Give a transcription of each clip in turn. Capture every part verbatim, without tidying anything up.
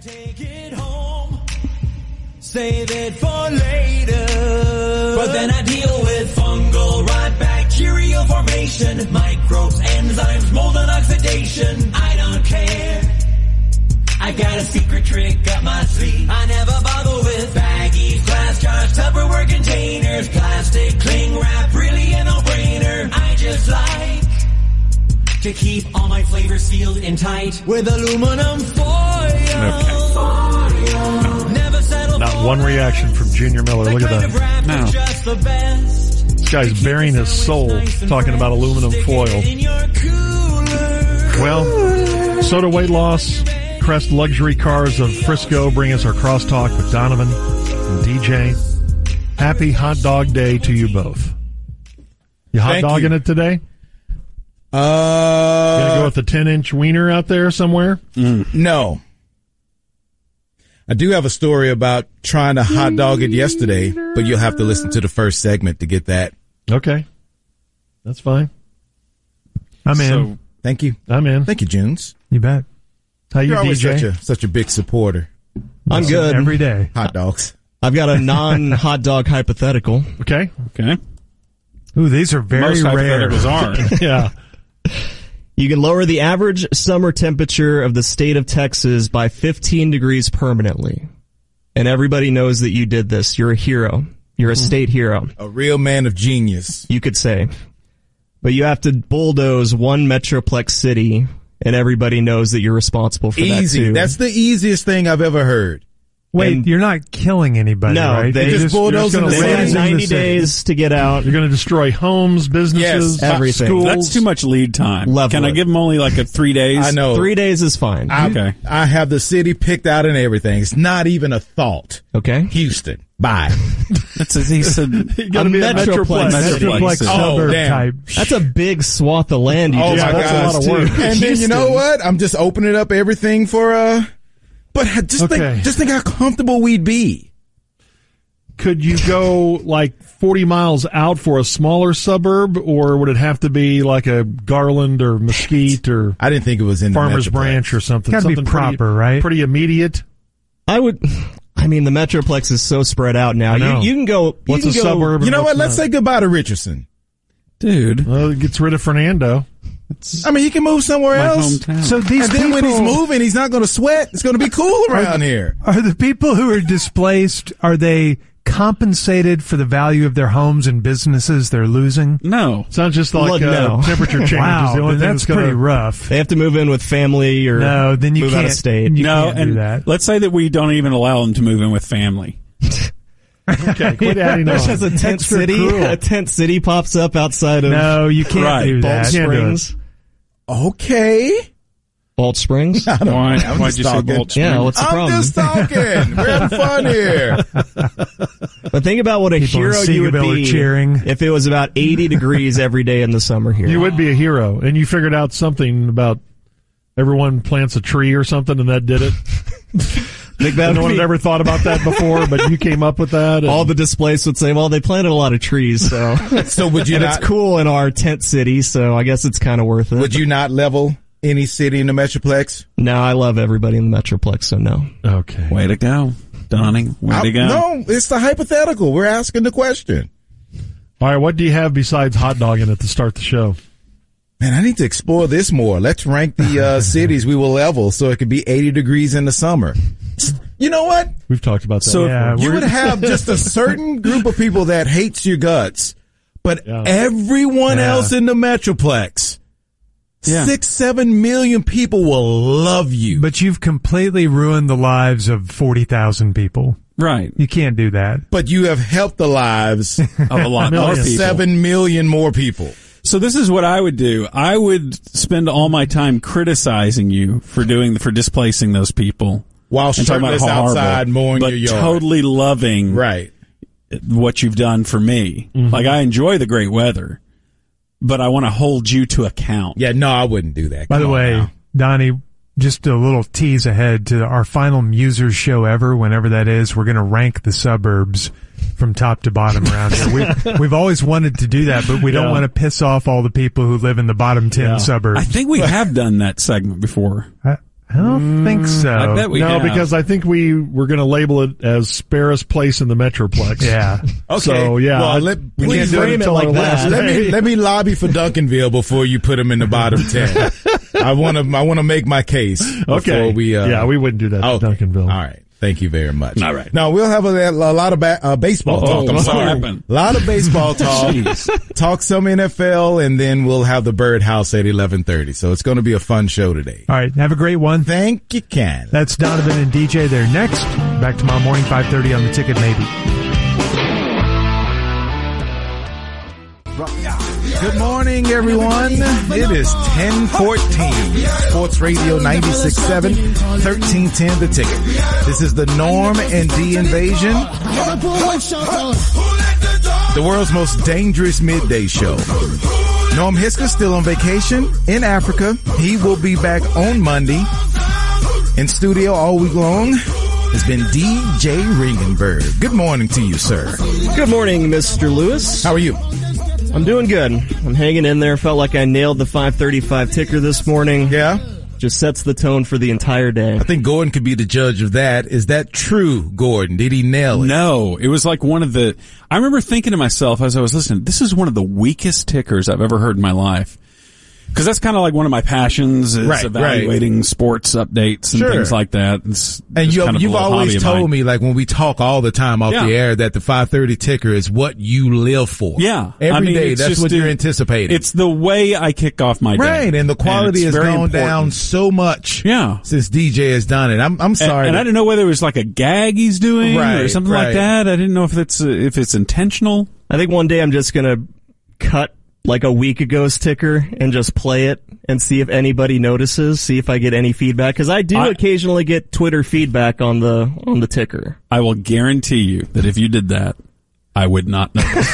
take it home, save it for later. But then I deal with fungal rot, bacterial formation, microbes, enzymes, mold and oxidation. I don't care. I got a secret trick up my sleeve. I never bother with baggies, glass jars, Tupperware containers, plastic cling wrap, really a no-brainer. I just like to keep all my flavors sealed and tight with aluminum foil. Okay. foil. Never settle Not for one reaction from Junior Miller. Look at that. No. Just the best. This guy's burying his soul talking about aluminum foil. In your cooler. Well, soda weight loss. Crest Luxury Cars of Frisco bring us our crosstalk with Donovan and D J. Happy Hot Dog Day to you both. You hot Thank dogging you. it today? Uh, Gonna go with the ten-inch wiener out there somewhere? Mm. No. I do have a story about trying to hot dog it yesterday, but you'll have to listen to the first segment to get that. Okay. That's fine. I'm in. So, Thank you. I'm in. Thank you, Junes. You bet. How you, You're always D J? such a such a big supporter. I'm good. Every day. Hot dogs. I've got a non-hot dog hypothetical. Okay. okay. Ooh, these are very Most rare. hypotheticals are. Yeah. You can lower the average summer temperature of the state of Texas by fifteen degrees permanently. And everybody knows that you did this. You're a hero. You're a state hero, A real man of genius. you could say. But you have to bulldoze one metroplex city, and everybody knows that you're responsible for that Easy. too. That's the easiest thing I've ever heard. Wait, And- you're not killing anybody, No, right? they You're just bulldozing you're the just They gonna have city. razing the ninety city. days to get out. You're going to destroy homes, businesses, Yes, everything. schools. That's too much lead time. Level Can I it. give them only like a three days? I know. Three days is fine. I, Okay. I have the city picked out and everything. It's not even a thought. Okay? Houston. Bye. That's as he said. You got to A be a metroplex. metroplex. Metroplex. Metroplex Oh, suburb damn. type. That's a big swath of land you Oh just my bought. that's a gosh. lot of work. And then you know Houston. what? I'm just opening up everything for uh but just Okay. think just think how comfortable we'd be. Could you go like forty miles out for a smaller suburb, or would it have to be like a Garland or Mesquite or I didn't think it was in Farmers the Metroplex. Branch or something? Gotta be something proper, pretty, right? Pretty immediate. I would, I mean, the Metroplex is so spread out now. I know. You, you can go, you What's can a go, suburb? You and know what's what? Let's not? say goodbye to Richardson. Dude. Well, it gets rid of Fernando. It's I mean, he can move somewhere my else. hometown. So these And then people when he's moving, he's not going to sweat. It's going to be cool around here. are the people who are displaced. Are they compensated for the value of their homes and businesses they're losing? no. It's not just like Look, uh, no. temperature change. Wow, is the only then thing that's that's pretty gonna, rough. they have to move in with family or No, then you move can't. out of state. You no, can't and do that. let's say that we don't even allow them to move in with family. Okay, quit adding There's on. just a tent Extra city. cruel. A tent city pops up outside of No, you can't Right. do Balch that. Can't do it. Springs. Okay. Balch Springs? I don't Why? know. I'm Why'd just you say talking. Balch Yeah, Springs? what's the I'm problem? just talking. We're having fun here. But think about what a People in hero you would Seagoville are be cheering. if it was about eighty degrees every day in the summer here. You would be a hero, and you figured out something about everyone plants a tree or something, and that did it. Think that No would one be- had ever thought about that before, but you came up with that. and- all the displaced would say, well, they planted a lot of trees, so. So would you and not it's cool in our tent city, so I guess it's kind of worth it. would you not level any city in the Metroplex? No, I love everybody in the Metroplex, so no. okay. Way to go, Donnie. Way I- to go. No, it's the hypothetical. We're asking the question. All right, what do you have besides hot dogging it to start the show? Man, I need to explore this more. Let's rank the uh, cities we will level so it could be eighty degrees in the summer. You know what? We've talked about that. So- Yeah, You we're- would have just a certain group of people that hates your guts, but Yeah. everyone Yeah. else in the Metroplex, Yeah. six, seven million people will love you. But you've completely ruined the lives of forty thousand people. Right. You can't do that. But you have helped the lives Of a lot more of people. seven million more people. So this is what I would do. I would spend all my time criticizing you for doing for displacing those people. While And talking about shirtless how horrible, outside mowing but your yard. totally loving Right. what you've done for me. Mm-hmm. Like, I enjoy the great weather, but I want to hold you to account. Yeah, no, I wouldn't do that. By Come the on way, now. Donnie, just a little tease ahead to our final Musers show ever, whenever that is. We're going to rank the suburbs from top to bottom around here. We, we've always wanted to do that, but we don't Yeah. want to piss off all the people who live in the bottom ten Yeah. suburbs. I think we have done that segment before. I, I don't think so. I bet we no, have. because I think we were going to label it as spare us place in the Metroplex. Yeah. Okay. So, yeah, Well, I- let, we please can't do it frame until like our that. last Let day. me let me lobby for Duncanville before you put them in the bottom ten. I want to I want to make my case before Okay. we. Uh, yeah, we wouldn't do that okay. to Duncanville. All right. Thank you very much. All right. Now we'll have a, a lot of ba- uh, baseball Uh-oh, talk. I'm what sorry. happened? A lot of baseball talk. Talk some N F L, and then we'll have the Birdhouse at eleven thirty. So it's going to be a fun show today. All right. Have a great one. Thank you, Ken. That's Donovan and D J. They're next. Back tomorrow morning, five thirty on the Ticket, maybe. Good morning, everyone. It is ten fourteen. Sports Radio ninety-six point seven, thirteen ten The Ticket. This is the Norm and D Invasion, the world's most dangerous midday show. Norm Hiska still on vacation in Africa. He will be back on Monday. In studio all week long has been D J Ringenberg. Good morning to you, sir. Good morning, Mister Lewis. How are you? I'm doing good. I'm hanging in there. Felt like I nailed the five thirty-five ticker this morning. Yeah? Just sets the tone for the entire day. I think Gordon could be the judge of that. Is that true, Gordon? Did he nail it? No, it was like one of the, I remember thinking to myself as I was listening, this is one of the weakest tickers I've ever heard in my life. Because that's kind of like one of my passions is Right, evaluating right. sports updates and Sure. things like that. It's And just you, kind of a you've little hobby always of told mine. me, like, when we talk all the time off Yeah. the air, that the five thirty ticker is what you live for. Yeah. Every I mean, day, it's that's just what a- you're anticipating. It's the way I kick off my day. right, and the quality it's has very gone important. down so much Yeah. since D J has done it. I'm, I'm And, sorry. and I that- didn't know whether it was like a gag he's doing or Right, something right. like that. I didn't know if it's uh, if it's intentional. I think one day I'm just gonna cut like a week ago's ticker and just play it and see if anybody notices, see if I get any feedback. Cause I do I- occasionally get Twitter feedback on the, on the ticker. I will guarantee you that if you did that, I would not notice.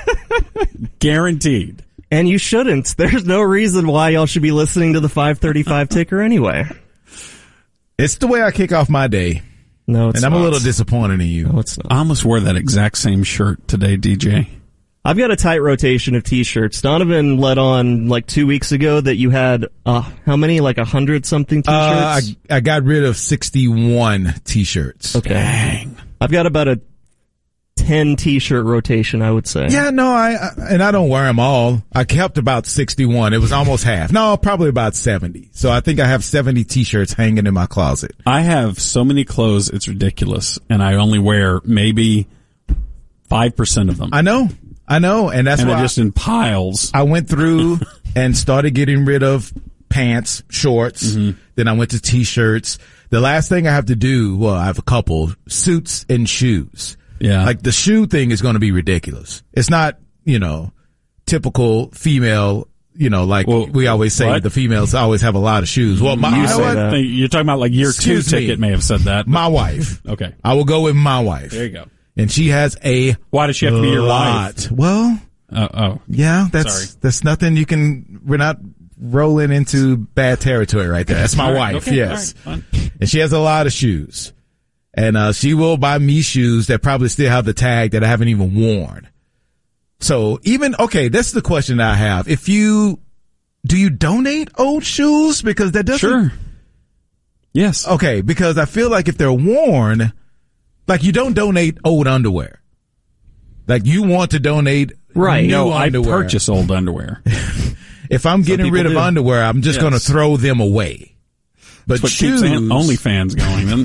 Guaranteed. And you shouldn't. There's no reason why y'all should be listening to the five thirty-five ticker anyway. it's the way I kick off my day. No, it's And I'm not. a little disappointed in you. No, it's not. I almost wore that exact same shirt today, D J. I've got a tight rotation of t-shirts. Donovan let on like two weeks ago that you had, uh, how many? Like a hundred something Uh, t-shirts? I, I got rid of sixty-one t-shirts. okay. Dang. I've got about a ten t-shirt rotation, I would say. Yeah, no, I, I and I don't wear them all. I kept about sixty-one. It was almost half. No, probably about seventy. So I think I have seventy t-shirts hanging in my closet. I have so many clothes, it's ridiculous. And I only wear maybe five percent of them. I know, I know, and that's and why they're just in piles. I went through and started getting rid of pants, shorts. Mm-hmm. Then I went to t-shirts. The last thing I have to do, well, I have a couple, suits and shoes. Yeah. Like the shoe thing is going to be ridiculous. It's not, you know, typical female, you know, like Well, we always say what? the females always have a lot of shoes. Well, my, You you know say what? that. You're talking about like year Excuse two me. ticket may have said that. My wife. Okay. I will go with my wife. There you go. And she has a Why does she have to be your lot. wife? Well, Oh, oh. yeah, that's, Sorry. that's nothing you can, we're not rolling into bad territory right there. That's my All right, wife. okay, Yes. all right, fine. And she has a lot of shoes. And, uh, she will buy me shoes that probably still have the tag that I haven't even worn. So even, okay, that's the question that I have. If you, do you donate old shoes? Because that doesn't, Sure. Yes. okay, because I feel like if they're worn, like you don't donate old underwear. Like you want to donate Right. new No, I underwear. purchase old underwear. If I'm getting people rid of do. underwear, I'm just Yes. going to throw them away. But That's what shoes, keeps OnlyFans going. Then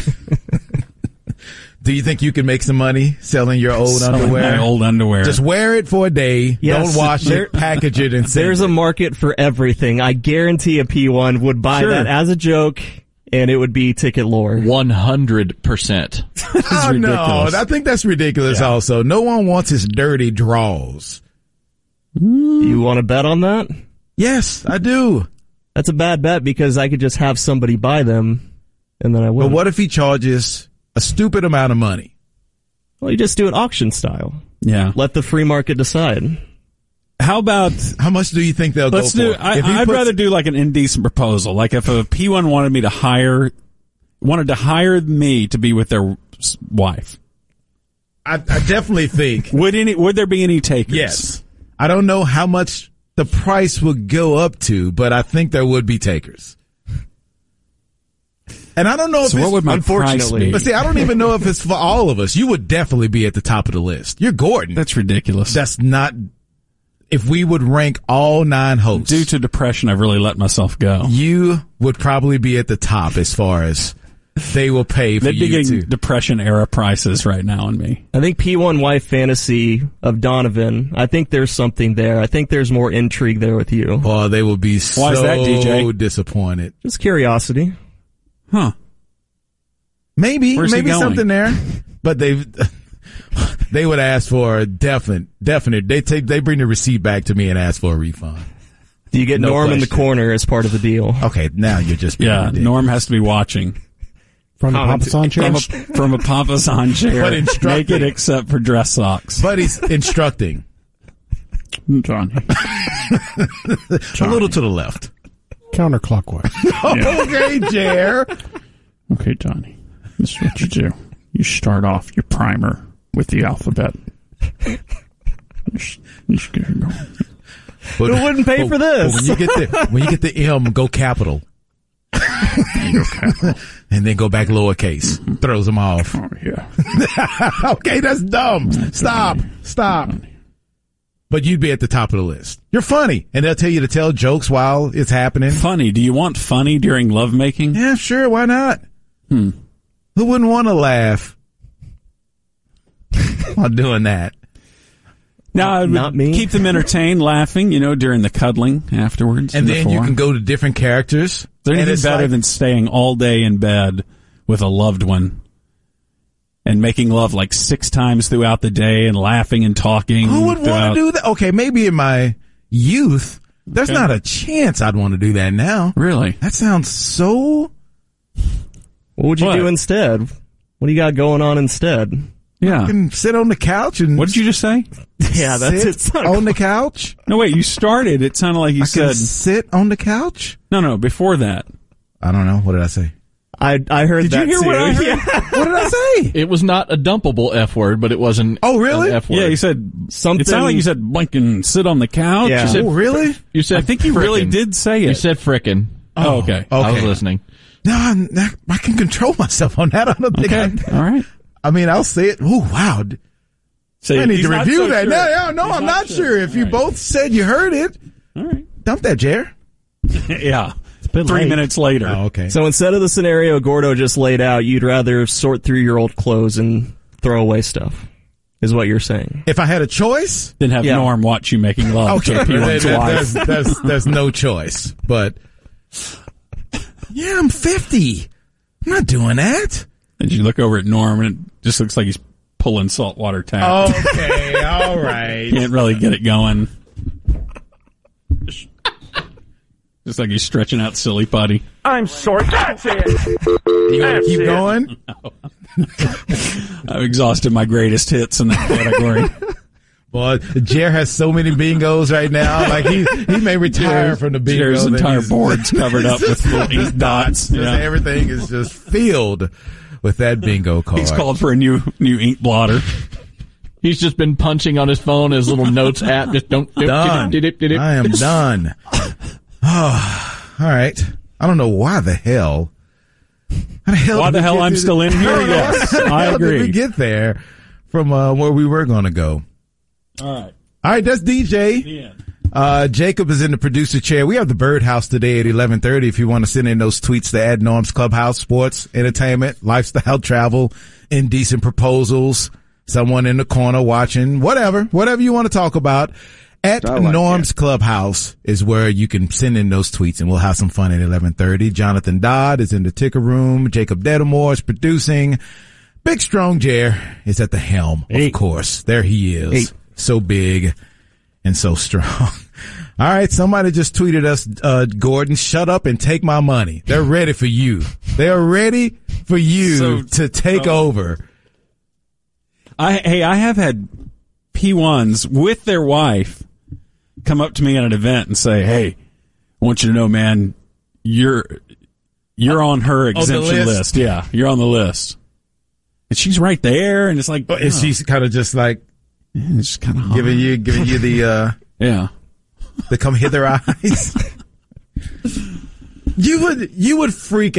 do you think you can make some money selling your old Selling underwear? my old underwear. Just wear it for a day. Yes, don't wash there- it, package it, and send There's it. a market for everything. I guarantee a P one would buy Sure. that as a joke, and it would be ticket lore. one hundred percent. Oh, no, ridiculous. I think that's ridiculous also. No one wants his dirty draws. You want to bet on that? Yes, I do. That's a bad bet because I could just have somebody buy them, and then I But wouldn't. what if he charges a stupid amount of money? Well, you just do it auction style. yeah. Let the free market decide. How about How much do you think they'll let's go do? for? I, If he I'd puts- rather do like an indecent proposal. Like if a P one wanted me to hire, wanted to hire me to be with their s- wife. I, I definitely think Would any? Would there be any takers? yes. I don't know how much the price would go up to, but I think there would be takers. And I don't know if So it's, what would my price unfortunately- be? but see, I don't even know if it's for all of us. You would definitely be at the top of the list. You're Gordon. That's ridiculous. That's not, if we would rank all nine hosts, Due to depression, I've really let myself go. you would probably be at the top as far as they will pay for They'd be you getting to. depression era prices right now on me. I think P one Wife Fantasy of Donovan, I think there's something there. I think there's more intrigue there with you. Oh, they will be so Why is that, D J? disappointed. Just curiosity. Huh. Maybe, Where's he maybe going? something there, but they they would ask for a definite, definite. They take, they bring the receipt back to me and ask for a refund. Do you get No Norm in the question. corner as part of the deal? Okay, now you're just being Yeah, ridiculous. Norm has to be watching. From the Comment- Papasan chair? From a, from a Papasan chair. But instructing. Naked except for dress socks. But he's instructing Johnny. a little to the left. Counterclockwise. Okay, Jer. Okay, Johnny. This is what you do. You start off your primer with the alphabet. You just, you just get it going. But, Who wouldn't pay but- for this? but when you get the when you get the M, go capital, Okay. and then go back lowercase. Throws them off. Oh, yeah. Okay, that's dumb. Stop. Stop. But you'd be at the top of the list. You're funny, and they'll tell you to tell jokes while it's happening. Funny. Do you want funny during lovemaking? Yeah, sure. Why not? Hmm. Who wouldn't want to laugh while doing that? No, I would Not me. keep them entertained, laughing, you know, during the cuddling afterwards. And then you before. can go to different characters. Is there And anything it's better like- than staying all day in bed with a loved one and making love like six times throughout the day and laughing and talking? Who would want throughout- to do that? Okay, maybe in my youth, there's Okay. not a chance I'd want to do that now. Really? That sounds so. What would you What? do instead? What do you got going on instead? Yeah. I can sit on the couch and What did you just say? Yeah, that's sit it. Son. on the couch. No, wait, you started. It sounded like you I can said. sit on the couch. No, no, before that. I don't know. What did I say? I I heard Did you that hear too. what I heard? Yeah. What did I say? It was not a dumpable F word, but it was an, Oh, really? an F word. Yeah, you said Something- It sounded like you said blink and sit on the couch. Yeah. You said- Oh, really? You said I think you really frickin'. did say it. You said frickin'. Oh, okay. I was Okay. listening. No, I'm not, I can control myself on that. I don't think. Okay. I, All right. I mean, I'll say it. Oh, wow. So I need he's to not review so that. sure. No, no, no, He's I'm not sure. If All you right. both said you heard it, All right. dump that, Jer. Yeah. bit Three late. minutes later. Oh, okay. So instead of the scenario Gordo just laid out, you'd rather sort through your old clothes and throw away stuff, is what you're saying. If I had a choice, Then have Yeah. Norm watch you making love okay, to a P there- one's there- wife. there's, there's, there's no choice. But yeah, I'm fifty. I'm not doing that. And you look over at Norm, and it just looks like he's pulling saltwater tap. Okay, all right. Can't really get it going. Just, just like he's stretching out silly putty. I'm sorry. That's it. You gonna That's keep it. going? I've exhausted my greatest hits in that category. Well, Jer has so many bingos right now. Like he he may retire from the bingo. Jer's that entire he's- board's covered up with little ink dots. Just Yeah. Everything is just filled with that bingo card. He's called for a new new ink blotter. He's just been punching on his phone, his little notes app. Just don't. Done. I am done. Oh, all right. I don't know why the hell. How the hell Why did the we hell get I'm to still the- in here? Yes, I How did we agree. get there from uh, where we were going to go? All right. All right, that's D J. The end. Uh, Jacob is in the producer chair. We have the Birdhouse today at eleven thirty. If you want to send in those tweets to add Norm's Clubhouse, sports, entertainment, lifestyle, travel, indecent proposals, someone in the corner watching, whatever, whatever you want to talk about. At Norm's Clubhouse is where you can send in those tweets, and we'll have some fun at eleven thirty. Jonathan Dodd is in the ticker room. Jacob Dedamore is producing. Big Strong Jer is at the helm, of course. There he is. So big and so strong. All right, somebody just tweeted us, uh, Gordon, shut up and take my money. They're ready for you. They're ready for you So- to take so- over. I hey, I have had P ones with their wife come up to me at an event and say, "Hey, I want you to know, man, you're you're on her exemption list? list. Yeah, you're on the list." And she's right there, and it's like, And oh, she's kind of just like it's kind of giving you, giving you the, uh, yeah. the come hither eyes. You would, you would freak out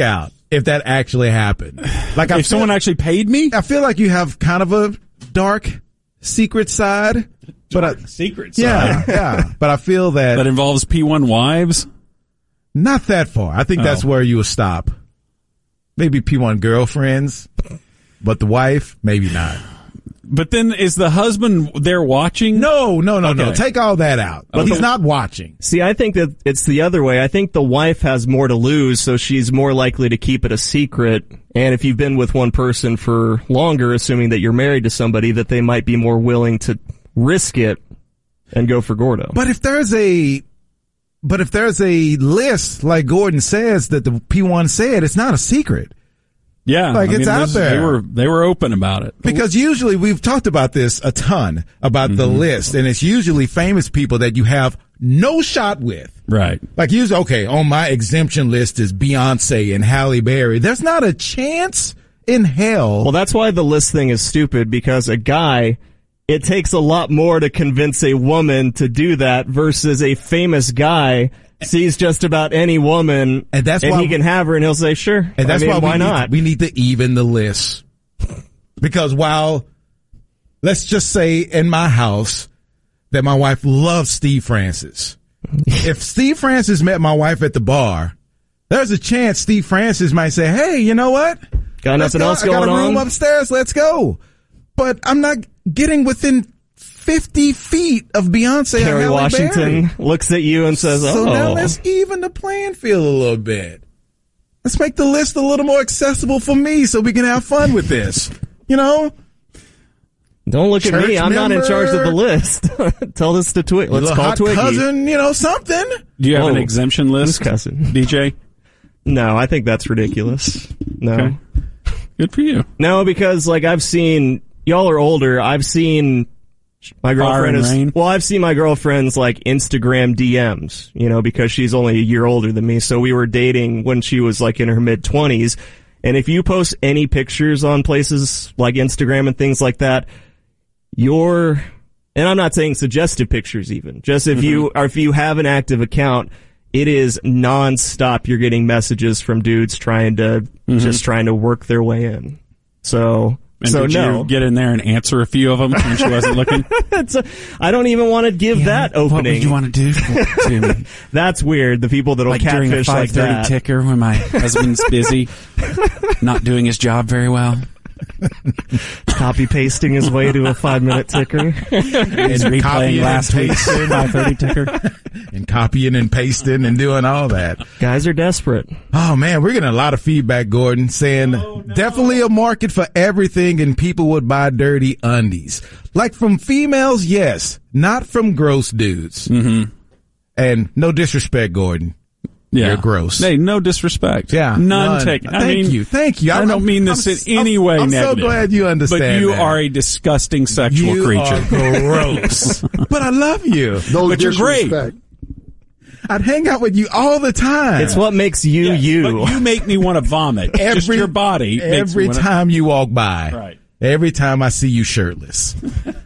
if that actually happened. Like, I if someone actually paid me, I feel like you have kind of a dark secret side. But I, secret side. Yeah, yeah. But I feel that that involves P one wives. Not that far. I think Oh. that's where you will stop. Maybe P one girlfriends, but the wife, maybe not. But then is the husband there watching? No, no, no, no. Okay. Take all that out. But Okay. he's not watching. See, I think that it's the other way. I think the wife has more to lose, so she's more likely to keep it a secret. And if you've been with one person for longer, assuming that you're married to somebody, that they might be more willing to risk it and go for Gordo. But if there's a, but if there's a list, like Gordon says, that the P one said, it's not a secret. Yeah, Like, I it's mean, out this- there. They were they were open about it. Because usually we've talked about this a ton about the Mm-hmm. list, and it's usually famous people that you have no shot with. Right. Like usually, okay, on my exemption list is Beyonce and Halle Berry. There's not a chance in hell. Well, that's why the list thing is stupid, because a guy, it takes a lot more to convince a woman to do that versus a famous guy sees just about any woman And that's why- he can have her and he'll say, sure. And that's I mean, why, we why need, not? we need to even the list. Because while, let's just say in my house that my wife loves Steve Francis. If Steve Francis met my wife at the bar, there's a chance Steve Francis might say, hey, you know what? Got Let's nothing go. else I got going a room on? upstairs. Let's go. But I'm not getting within fifty feet of Beyonce or Kerry Halle Washington Berry. looks at you and says, So oh. now let's even the playing field a little bit. Let's make the list a little more accessible for me so we can have fun with this. You know? Don't look at Church me. I'm not in charge of the member. list. Tell this to Twig. Let's Little call hot Twiggy. cousin, you know, something. Do you have Oh, an exemption list, who's cousin? D J? No, I think that's ridiculous. No. Okay. Good for you. No, because like I've seen, y'all are older. I've seen my Fire girlfriend and is, rain? well, I've seen my girlfriend's like Instagram D Ms, you know, because she's only a year older than me. So we were dating when she was like in her mid twenties. And if you post any pictures on places like Instagram and things like that, you're, and I'm not saying suggestive pictures even, just if you, or if you have an active account, it is nonstop. You're getting messages from dudes trying to, just trying to work their way in. So, And so did no. you get in there and answer a few of them when she wasn't looking? It's a, I don't even want to give that What opening. would you want to do to me? That's weird. The people that'll Like during a catfish five like thirty that. ticker when my husband's busy, not doing his job very well. Copy pasting his way to a five minute ticker. He's replaying copying last and week's pasting. five thirty ticker. And copying and pasting and doing all that. Guys are desperate. Oh man, we're getting a lot of feedback, Gordon, saying definitely a market for everything and people would buy dirty undies. Like from females, yes. Not from gross dudes. Mm-hmm. And no disrespect, Gordon. Yeah. You're gross. Hey, no disrespect. Yeah, None, none. taken. I Thank mean, you, thank you. I I'm- don't mean this I'm- in any I'm- way I'm so negative. glad you understand But you that. are a disgusting sexual you creature. are gross. But I love you. No But you're great. disrespect. I'd hang out with you all the time. It's what makes you Yes, you. But you make me want to vomit. Just your body. makes me Every wanna- time you walk by. Right. Every time I see you shirtless.